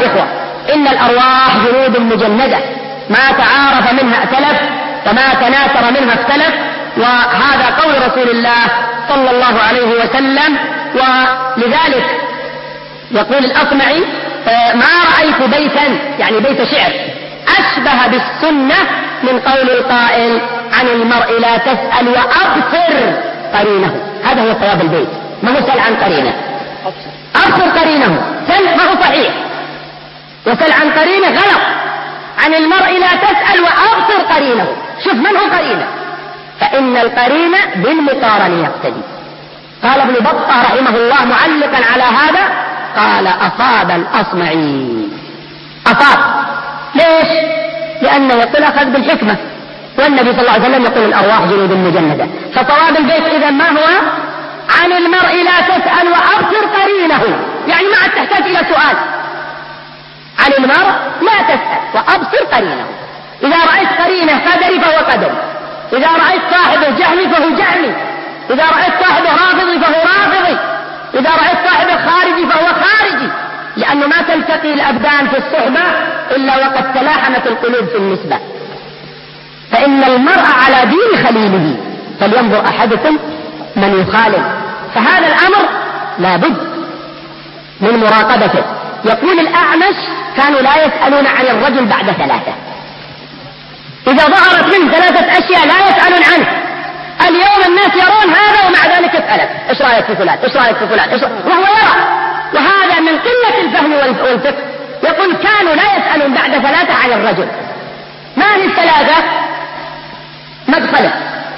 الإخوة، إن الأرواح جنود مجندة، ما تعارف منها ائتلف، وما تناثر منها اختلف. وهذا قول رسول الله صلى الله عليه وسلم. ولذلك يقول الأصمعي: ما رأيت بيتا، يعني بيت شعر، أشبه بالسنة من قول القائل: عن المرء لا تسأل وأبصر قرينه. هذا هو صواب البيت، ما هو سل عن قرينه، أبصر قرينه. سل ما هو صحيح، وسل عن قرينه غلط. عن المرء لا تسأل وأبصر قرينه. شوف من هو قرينه، فإن القرين بالمقارن يقتدي. قال ابن بطة رحمه الله معلقا على هذا، قال: أصاب الأصمعي. أصاب ليش؟ لأنه يقول أخذ بالحكمة، والنبي صلى الله عليه وسلم يقول: الأرواح جنود مجندة. فصواب البيت إذا ما هو؟ عن المرء لا تسأل وأبصر قرينه، يعني ما عاد تحتاج إلى سؤال. عن المرء لا تسأل وأبصر قرينه. إذا رأيت قرينه قدري فهو قدري، إذا رأيت صاحبه جهمي فهو جهمي، إذا رأيت صاحبه رافضي فهو رافضي، إذا رأيت صاحبه خارجي فهو خارجي. لأنه ما تلتقي الأبدان في الصحبة إلا وقد تلاحمت القلوب في النسبة. فإن المرء على دين خليله، فلينظر أحدكم من يخالل. فهذا الأمر لا بد من مراقبته. يقول الأعمش: كانوا لا يسألون عن الرجل بعد ثلاثة، إذا ظهرت منه ثلاثة أشياء لا يسألون عنه. اليوم الناس يرون هذا ومع ذلك يسألك: إيش رأيك في فلان؟ إيش رأيك في فلان؟ وهو يرى. وهذا من قلة الفهم والفقه. يقول: كانوا لا يسألون بعد ثلاثة عن الرجل. ما هي الثلاثة؟ مدخله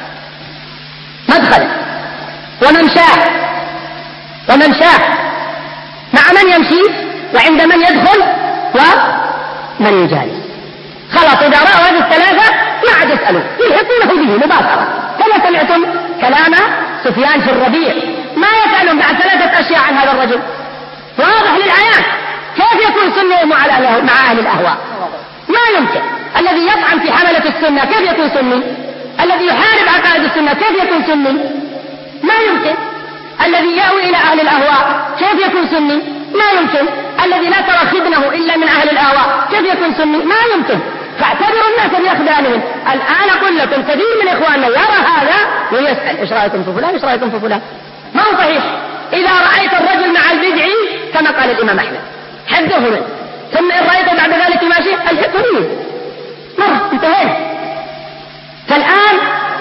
وممشاه، مع من يمشي، وعند من يدخل، ومن يجالس. خلاص، إذا رأوا هذه الثلاثة ما عاد يسألون، يلحقونه به مباشرة. كما سمعتم كلام سفيان في الربيع: ما يسألون بعد ثلاثة أشياء عن هذا الرجل. واضح للعيان. كيف يكون سني مع أهل الأهواء؟ ما يمكن. الذي يطعن في حملة السنة كيف يكون سني؟ الذي يحارب عقائد السنة كيف يكون سني؟ ما يمكن. الذي يأوي إلى أهل الأهواء كيف يكون سني؟ ما يمكن. الذي لا ترى خدنه إلا من أهل الأهواء كيف يكون سني؟ ما يمكن. فاعتبروا الناس بأخدانهم. الآن أقول لكم كثير من إخواننا يرى هذا ويسأل: إيش رأيكم في فلان؟ إيش رأيكم في فلان؟ ما هو صحيح. إذا رأيت الرجل مع البدعي كما قال الإمام أحمد حذره منه، ثم إن رأيته بعد ذلك ماشي الحقه منه، مرة انتهينا. فالآن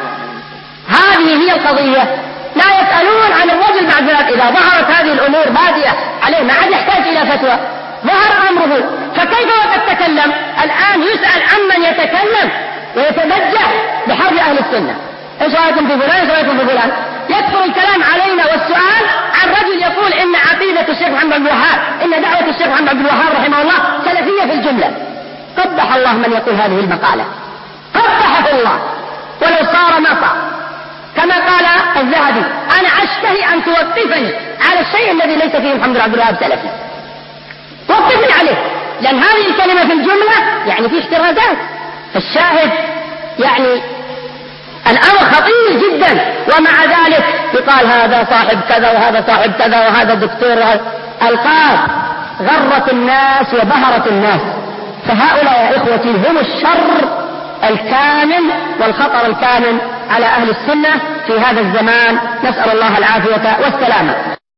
هذه هي القضية. لا يسألون عن الرجل بعد ذلك. إذا ظهرت هذه الأمور بادية عليه ما عاد يحتاج إلى فتوى، ظهر أمره. فكيف وقد تكلم؟ الآن يسأل عمن يتكلم ويتبجح بحرب أهل السنة: إيش رأيكم في فلان؟ إيش رأيكم في فلان؟ يكثر الكلام علينا والسؤال عن رجل يقول إن عقيدة الشيخ محمد عبد الوهاب، إن دعوة الشيخ محمد عبد الوهاب رحمه الله سلفية في الجملة. قبح الله من يقول هذه المقالة، قبحه الله ولو صار ما صار. كما قال الذهبي: أنا أشتهي أن توقفني على الشيء الذي ليس فيه محمد عبد الوهاب سلفي، توقفني عليه، لأن هذه الكلمة في الجملة يعني في احترازات. فالشاهد يعني الأمر خطير جدا. ومع ذلك يقال هذا صاحب كذا وهذا صاحب كذا وهذا دكتور، ألقاب غرت الناس وبهرت الناس. فهؤلاء يا إخوتي هم الشر الكامل والخطر الكامل على أهل السنة في هذا الزمان. نسأل الله العافية والسلامة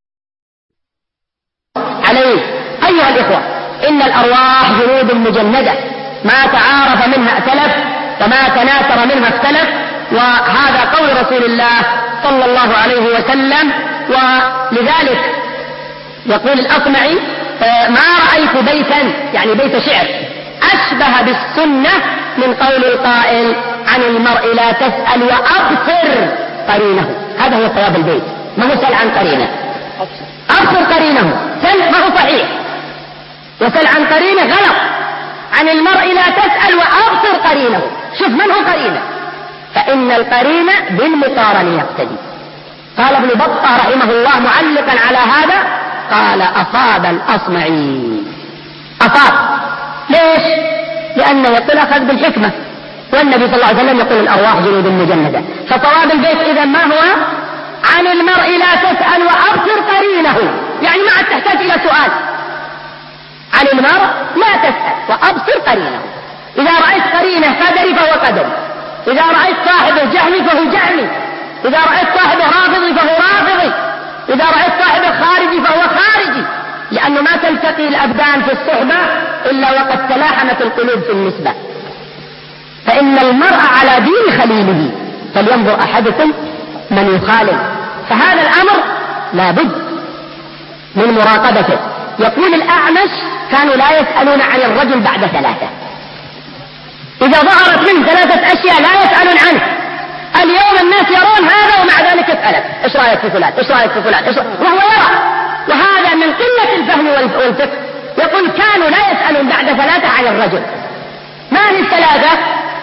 عليه. أيها الإخوة، إن الأرواح جنود مجندة، ما تعارف منها ائتلف، وما تناثر منها اختلف. وهذا قول رسول الله صلى الله عليه وسلم. ولذلك يقول الأصمعي: ما رأيت بيتا، يعني بيت شعر، أشبه بالسنة من قول القائل: عن المرء لا تسأل وأبصر قرينه. هذا هو صواب البيت، ما هو سل عن قرينه، أبصر قرينه. سل ما هو صحيح، وسل عن قرينه غلط. عن المرء لا تسأل وأبصر قرينه. شوف من هو قرينه، فإن القرين بالمقارن يقتدي. قال ابن بطة رحمه الله معلقا على هذا، قال: أصاب الأصمعي. أصاب ليش؟ لأنه يقول أخذ بالحكمة، والنبي صلى الله عليه وسلم يقول: الأرواح جنود مجندة. فصواب البيت إذا ما هو؟ عن المرء لا تسأل وأبصر قرينه، يعني ما عاد تحتاج إلى سؤال. عن المرء لا تسأل وأبصر قرينه. إذا رأيت قرينه قدري فهو قدري، إذا رأيت صاحبه جهمي فهو جهمي، إذا رأيت صاحبه رافضي فهو رافضي، إذا رأيت صاحبه خارجي فهو خارجي، لأنه ما تلتقي الأبدان في الصحبة إلا وقد تلاحمت القلوب في النسبة. فإن المرء على دين خليله فلينظر أحدكم من يخالل. فهذا الأمر لا بد من مراقبته. يقول الأعمش كانوا لا يسألون عن الرجل بعد 3، إذا ظهرت منه 3 أشياء لا يسألون عنه. اليوم الناس يرون هذا ومع ذلك يسألك إيش رأيك في فلان، إيش رأيك في فلان، وهو يرى، وهذا من قلة الفهم والفقه. يقول كانوا لا يسألون بعد 3 عن الرجل. ما هي ال3؟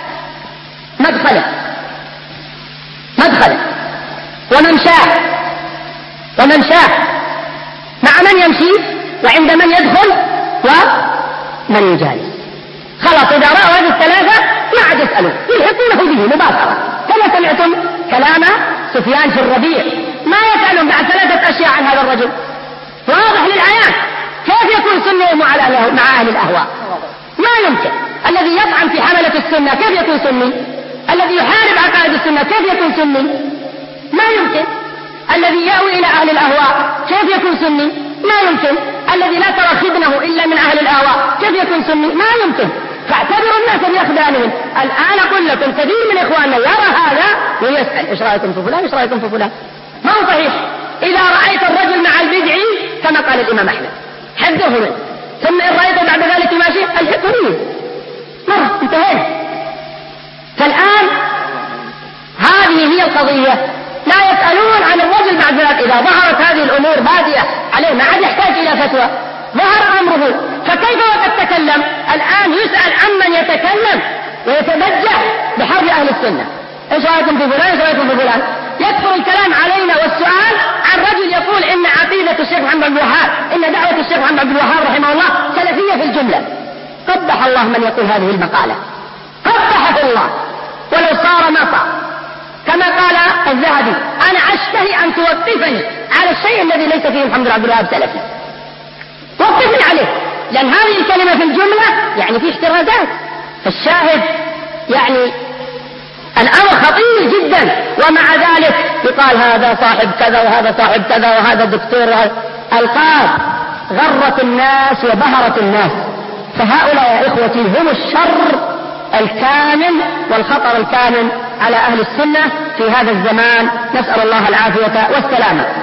مدخله وممشاه مع من يمشي وعند من يدخل ومن يجالس. خلاص إذا رأوا هذه ال3 ما عاد يسألون، يلحقونه به مباشرة. كما سمعتم كلام سفيان في الربيع، ما يسألون بعد 3 أشياء عن هذا الرجل، واضح للعيان. كيف يكون سني مع أهل الأهواء؟ ما يمكن. الذي يطعن في حملة السنة كيف يكون سني؟ الذي يحارب عقائد السنة كيف يكون سني؟ ما يمكن. الذي يأوي إلى أهل الأهواء كيف يكون سني؟ ما يمكن. الذي لا ترى خدمه إلا من أهل الأهواء كيف يكون سني؟ ما يمكن. فاعتبروا الناس بأخدانهم. الآن أقول لكم كثير من إخواننا يرى هذا ويسأل إيش رأيكم في فلان، إيش رأيكم في فلان. ما هو صحيح. إذا رأيت الرجل مع البدعي كما قال الإمام أحمد حذره منه، ثم إن رأيته بعد ذلك ماشي الحقه منه، مرة انتهينا. فالآن هذه هي القضية. لا يسألون عن الرجل بعد ذلك. إذا ظهرت هذه الأمور بادية عليه ما عاد يحتاج إلى فتوى، ظهر أمره. فكيف وقد تكلم الآن يسأل عمن يتكلم ويتبجح بحرب أهل السنة، إيش رأيكم في فلان، إيش رأيكم في فلان. يكثر الكلام علينا والسؤال عن رجل يقول إن عقيدة الشيخ محمد بن الوهاب، إن دعوة الشيخ محمد بن الوهاب رحمه الله سلفية في الجملة. قبح الله من يقول هذه المقالة، قبحه الله ولو صار ما صار. كما قال الذهبي أنا أشتهي أن توقفني على الشيء الذي ليس فيه محمد بن عبد الوهاب سلفي، وقفني عليه، لأن هذه الكلمة في الجملة يعني في احترازات. فالشاهد يعني الأمر خطير جدا، ومع ذلك يقال هذا صاحب كذا وهذا صاحب كذا وهذا دكتور ألقاب غرت الناس وبهرت الناس. فهؤلاء يا إخوتي هم الشر الكامل والخطر الكامل على أهل السنة في هذا الزمان، نسأل الله العافية والسلامة.